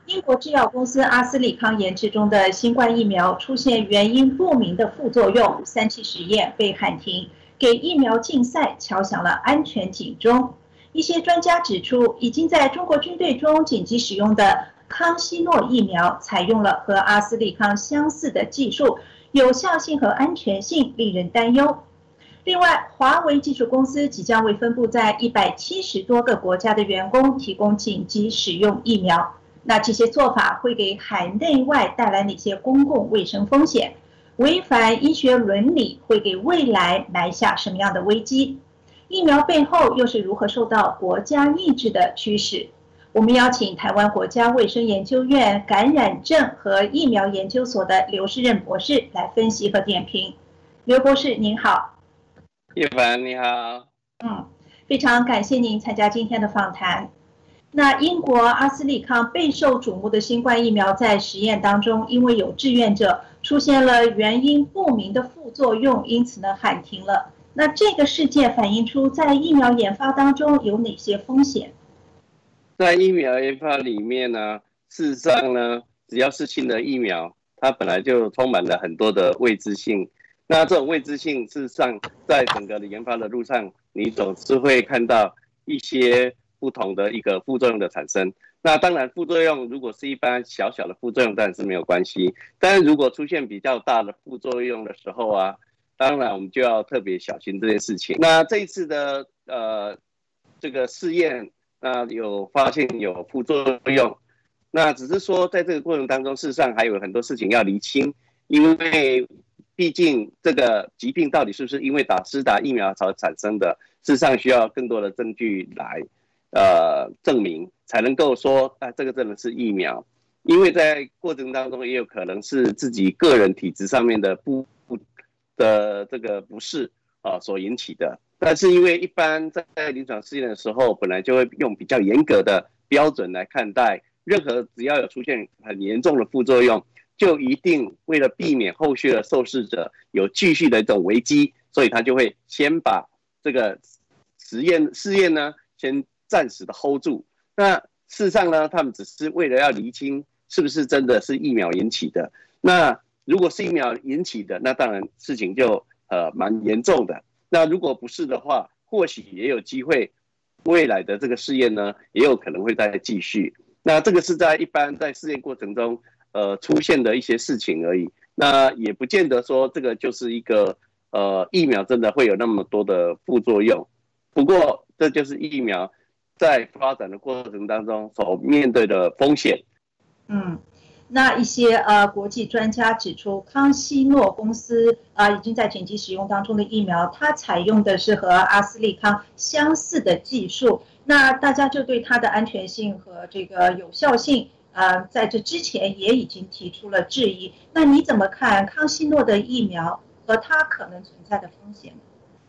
英国制药公司阿斯利康研制中的新冠疫苗出现原因不明的副作用，3期实验被喊停，给疫苗竞赛敲响了安全警钟。一些专家指出，已经在中国军队中紧急使用的康希诺疫苗采用了和阿斯利康相似的技术，有效性和安全性令人担忧。另外，华为技术公司即将为分布在170多个国家的员工提供紧急使用疫苗。那这些做法会给海内外带来哪些公共卫生风险？违反医学伦理会给未来埋下什么样的危机？疫苗背后又是如何受到国家意志的驱使？我们邀请台湾国家卫生研究院感染症和疫苗研究所的刘世任博士来分析和点评。刘博士您好。 叶凡你好。 非常感谢您参加今天的访谈。那英国阿斯利康备受瞩目的新冠疫苗在实验当中，因为有志愿者出现了原因不明的副作用，因此呢喊停了。那这个事件反映出在疫苗研发当中有哪些风险？ 在疫苗研发里面呢，事实上呢，只要是新的疫苗，它本来就充满了很多的未知性。那这种未知性，事实上在整个的研发的路上，你总是会看到一些不同的一个副作用的产生。那当然副作用如果是一般小小的副作用当然是没有关系，但是如果出现比较大的副作用的时候啊，当然我们就要特别小心这件事情。那这一次的这个试验，那有发现有副作用，那只是说在这个过程当中，事实上还有很多事情要厘清，因为毕竟这个疾病到底是不是因为施打疫苗才产生的，事实上需要更多的证据来证明，才能够说这个真的是疫苗。因为在过程当中也有可能是自己个人体质上面的这个不适所引起的。但是因为一般在临床试验的时候，本来就会用比较严格的标准来看待，任何只要有出现很严重的副作用，就一定为了避免后续的受试者有继续的一种危机，所以他就会先把这个试验呢先暂时的 hold 住。那事实上呢，他们只是为了要厘清是不是真的是疫苗引起的。那如果是疫苗引起的，那当然事情就蛮严重的。那如果不是的话，或许也有机会未来的这个试验呢也有可能会再继续。那这个是在一般在试验过程中出现的一些事情而已，那也不见得说这个就是一个疫苗真的会有那么多的副作用。不过这就是疫苗在发展的过程当中所面对的风险。 那一些国际专家指出，康希诺公司已经在紧急使用当中的疫苗，它采用的是和阿斯利康相似的技术，那大家就对它的安全性和这个有效性在这之前也已经提出了质疑。那你怎么看康希诺的疫苗和它可能存在的风险？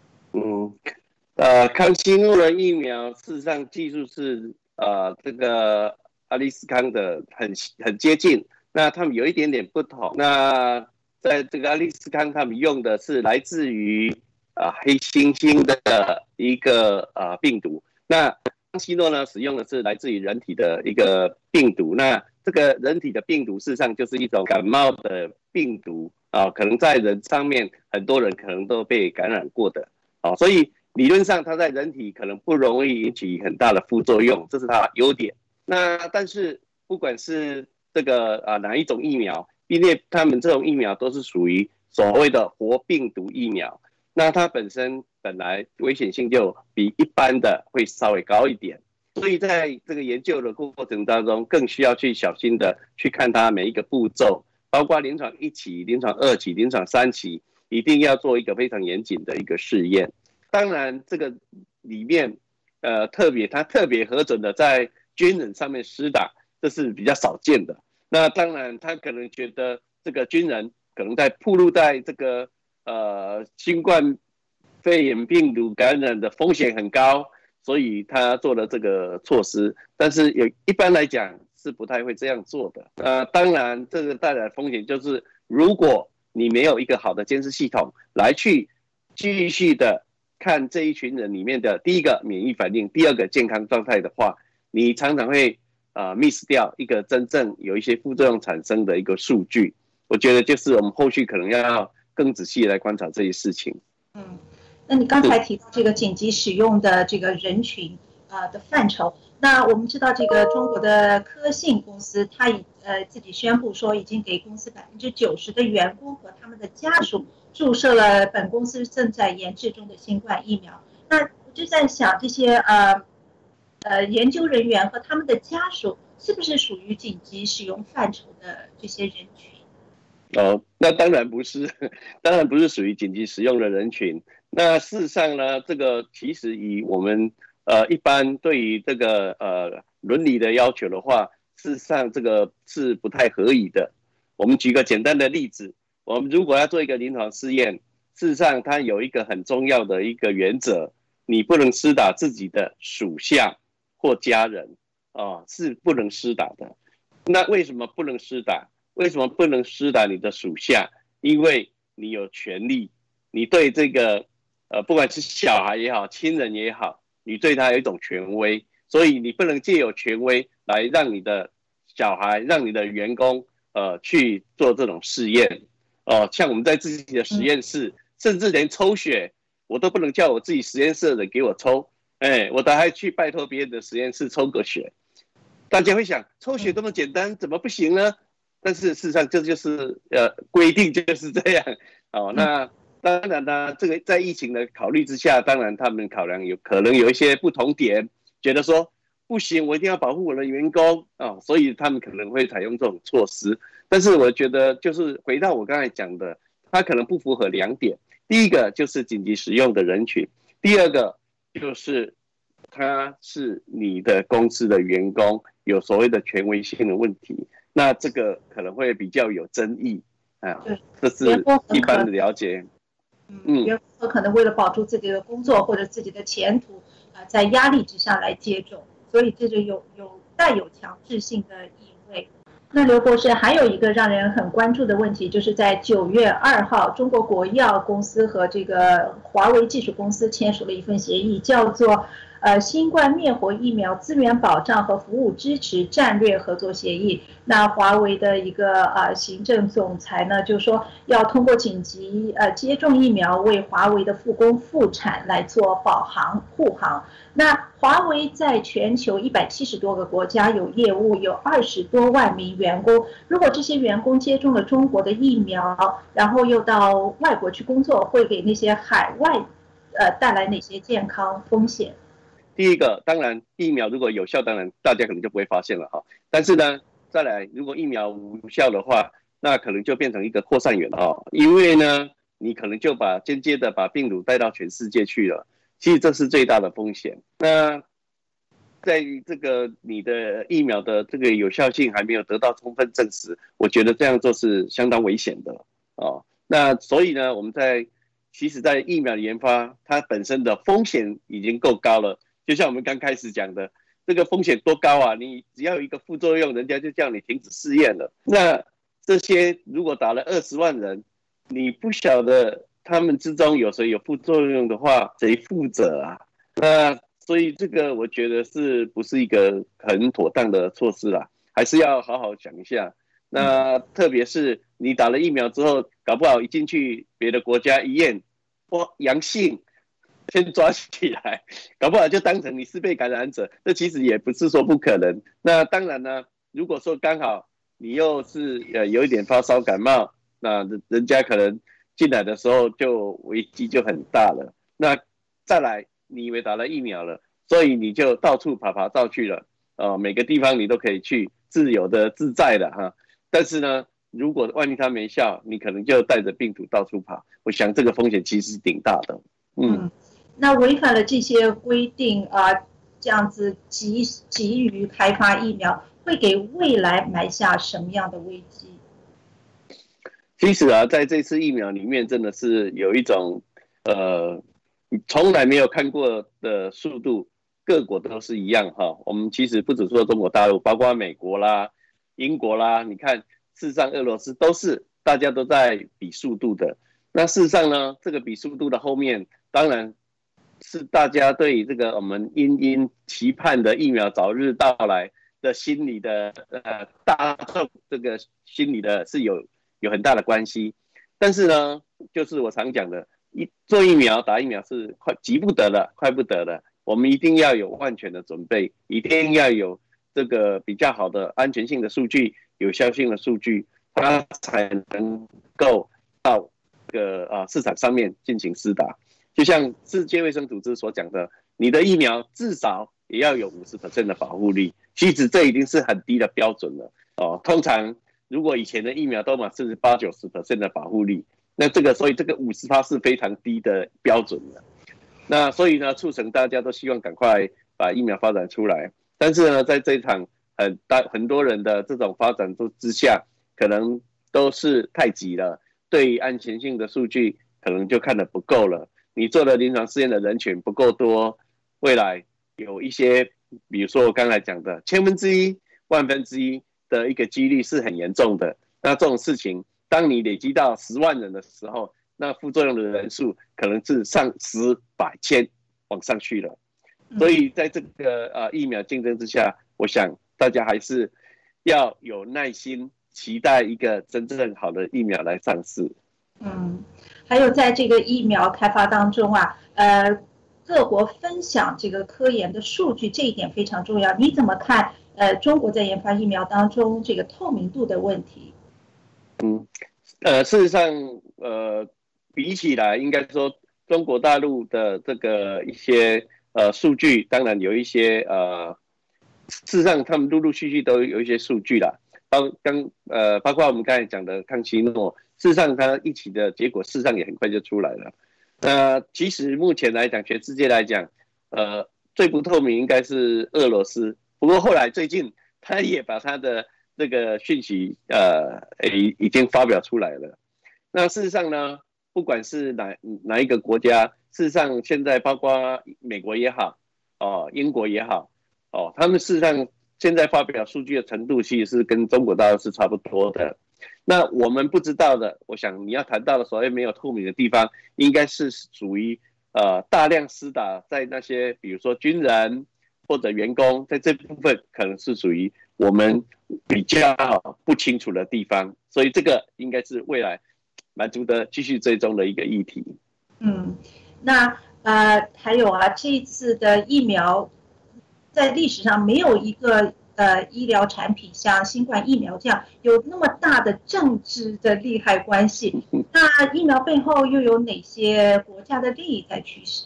康希诺的疫苗事实上技术是这个阿利斯康的很接近，那他们有一点点不同。那在这个阿利斯康他们用的是来自于黑猩猩的一个病毒，那康希诺呢使用的是来自于人体的一个病毒。那这个人体的病毒事实上就是一种感冒的病毒可能在人上面很多人可能都被感染过的所以理论上它在人体可能不容易引起很大的副作用，这是它的优点。那但是不管是这个哪一种疫苗，因为他们这种疫苗都是属于所谓的活病毒疫苗，那它本来危险性就比一般的会稍微高一点，所以在这个研究的过程当中更需要去小心的去看它每一个步骤，包括临床1期、临床2期、临床3期，一定要做一个非常严谨的一个试验。当然这个里面它特别核准的在军人上面施打，这是比较少见的。那当然他可能觉得这个军人可能在暴露在这个新冠肺炎病毒感染的风险很高，所以他做了这个措施，但是一般来讲是不太会这样做的。当然这个带来的风险就是如果你没有一个好的监视系统来去继续的看这一群人里面的第一个免疫反应，第二个健康状态的话，你常常会 miss 掉一个真正有一些副作用产生的一个数据。我觉得就是我们后续可能要更仔细来观察这些事情。 那你刚才提到这个紧急使用的这个人群的范畴，那我们知道这个中国的科信公司，它自己宣布说已经给公司90%的员工和他们的家属注射了本公司正在研制中的新冠疫苗。那我就在想，这些研究人员和他们的家属是不是属于紧急使用范畴的这些人群？ 那当然不是，当然不是属于紧急使用的人群。那事实上呢，这个其实以我们一般对于这个伦理的要求的话，事实上这个是不太合理的。我们举个简单的例子，我们如果要做一个临床试验，事实上它有一个很重要的一个原则，你不能施打自己的属下或家人是不能施打的。那为什么不能施打？为什么不能施打你的属下？因为你有权利，你对这个不管是小孩也好，亲人也好，你对他有一种权威，所以你不能借由权威来让你的小孩、让你的员工去做这种试验。像我们在自己的实验室，甚至连抽血我都不能叫我自己实验室的人给我抽，我都还去拜托别人的实验室抽个血。大家会想，抽血这么简单，怎么不行呢？但是事实上这就是规定就是这样。那当然呢，这个在疫情的考虑之下，当然他们考量可能有一些不同点，觉得说不行，我一定要保护我的员工所以他们可能会采用这种措施。但是我觉得就是回到我刚才讲的，它可能不符合2点。第一个就是紧急使用的人群，第二个就是他是你的公司的员工，有所谓的权威性的问题，那这个可能会比较有争议这是一般的了解。 员工可能为了保住自己的工作或者自己的前途在压力之下来接种，所以这就带有强制性的意味。那刘博士，还有一个让人很关注的问题，就是在9月2号，中国国药公司和这个华为技术公司签署了一份协议，叫做新冠灭活疫苗资源保障和服务支持战略合作协议。那华为的一个行政总裁呢，就说要通过紧急接种疫苗，为华为的复工复产来做保航护航。那华为在全球170多个国家有业务，有20多万名员工。如果这些员工接种了中国的疫苗，然后又到外国去工作，会给那些海外带来哪些健康风险？ 第一个，当然疫苗如果有效，当然大家可能就不会发现了哈。但是呢，再来，如果疫苗无效的话，那可能就变成一个扩散源因为呢，你可能就间接的把病毒带到全世界去了。其实这是最大的风险。那在这个你的疫苗的这个有效性还没有得到充分证实，我觉得这样做是相当危险的那所以呢，我们其实在疫苗的研发，它本身的风险已经够高了。就像我们刚开始讲的，这个风险多高啊！你只要有一个副作用，人家就叫你停止试验了。那这些如果打了20万人，你不晓得他们之中有谁有副作用的话，谁负责啊？那所以这个我觉得是不是一个很妥当的措施啦？还是要好好想一下。那特别是你打了疫苗之后，搞不好一进去别的国家一验，阳性。先抓起来，搞不好就当成你是被感染者，这其实也不是说不可能。那当然呢，如果说刚好你又是有一点发烧感冒，那人家可能进来的时候就危机就很大了。那再来，你以为打了疫苗了，所以你就到处爬照去了每个地方你都可以去，自由的自在的哈。但是呢，如果万一它没效，你可能就带着病毒到处跑，我想这个风险其实是挺大的。 那违反了这些规定这样子急于开发疫苗，会给未来埋下什么样的危机？ 其实在这次疫苗里面，真的是有一种从来没有看过的速度，各国都是一样我们其实不只说中国大陆，包括美国啦、英国啦，你看，事实上俄罗斯大家都在比速度的。那事实上呢，这个比速度的后面，当然是大家对这个我们殷殷期盼的疫苗早日到来， 的心理的大众这个心理的是有很大的关系。但是呢，就是我常讲的，做疫苗打疫苗是急不得了，快不得了。我们一定要有万全的准备，一定要有这个比较好的安全性的数据、有效性的数据，它才能够到这个市场上面进行施打。就像世界卫生组织所讲的，你的疫苗至少也要有50% 的保护力，其实这已经是很低的标准了哦。通常如果以前的疫苗都嘛是80-90% 的保护力，那所以这个50%是非常低的标准了。那所以呢，促成大家都希望赶快把疫苗发展出来。但是呢，在这一场很多人的这种发展之下，可能都是太急了，对安全性的数据可能就看得不够了。你做的临床试验的人群不够多，未来有一些，比如说我刚才讲的1/1000、1/1000的一个几率是很严重的。那这种事情，当你累积到10万人的时候，那副作用的人数可能是上10、100、1000往上去了。所以在这个疫苗竞争之下，我想大家还是要有耐心，期待一个真正好的疫苗来上市。 还有在这个疫苗开发当中啊，各国分享这个科研的数据，这一点非常重要。你怎么看？中国在研发疫苗当中这个透明度的问题？ 事实上，比起来，应该说中国大陆的这个一些数据，当然有一些事实上他们陆陆续续都有一些数据啦，包括我们刚才讲的康希诺，事实上它一起的结果事实上也很快就出来了。其实目前来讲，全世界来讲，最不透明应该是俄罗斯，不过后来最近他也把他的这个讯息已经发表出来了。那事实上呢，不管是哪一个国家，事实上现在包括美国也好，英国也好，他们事实上现在发表数据的程度其实是跟中国大陆是差不多的。那我们不知道的，我想你要谈到的所谓没有透明的地方，应该是属于大量施打在那些比如说军人或者员工，在这部分可能是属于我们比较不清楚的地方，所以这个应该是未来蛮值得继续追踪的一个议题。 那还有啊，这一次的疫苗在历史上没有一个医疗产品像新冠疫苗这样有那么大的政治的利害关系。那疫苗背后又有哪些国家的利益在驱使？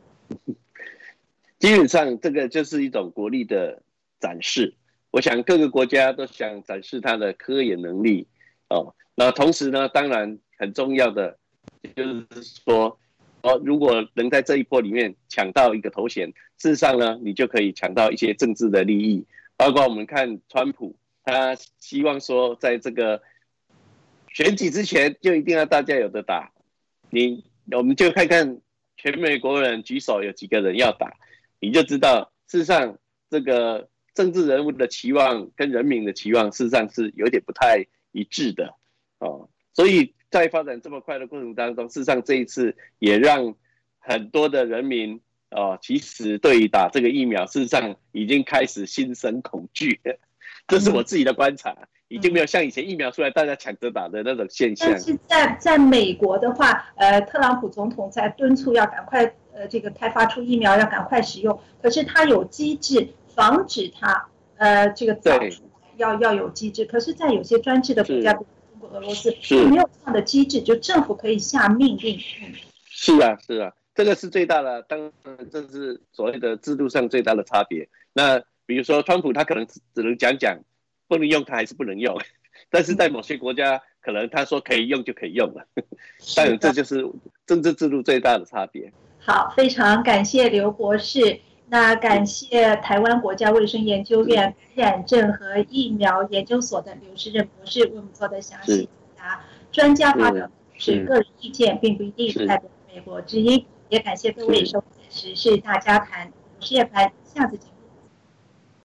基本上这个就是一种国力的展示。我想各个国家都想展示它的科研能力那同时呢，当然很重要的就是说如果能在这一波里面抢到一个头衔，事实上呢，你就可以抢到一些政治的利益。包括我们看川普，他希望说在这个选举之前就一定要大家有得打。我们就看看全美国人举手有几个人要打，你就知道事实上这个政治人物的期望跟人民的期望事实上是有点不太一致的所以在发展这么快的过程当中，事实上这一次也让很多的人民其实对于打这个疫苗，事实上已经开始心生恐惧了。这是我自己的观察，已经没有像以前疫苗出来大家抢着打的那种现象。 但是在美国的话，特朗普总统在敦促要赶快这个开发出疫苗，要赶快使用。可是他有机制防止它这个早出来，要有机制。可是，在有些专制的国家，比如中国、俄罗斯，没有这样的机制，就政府可以下命令。 是啊，这个是最大的，当然这是所谓的制度上最大的差别。那比如说川普他可能只能讲不能用，他还是不能用，但是在某些国家可能他说可以用就可以用了。当然这就是政治制度最大的差别。 好，非常感谢刘博士。那感谢台湾国家卫生研究院感染症和疫苗研究所的刘世任博士为我们做的详细解答。专家发表是个人意见，并不一定代表美国之音。也感谢各位收看《时事大家谈》，我是叶凡，下次见。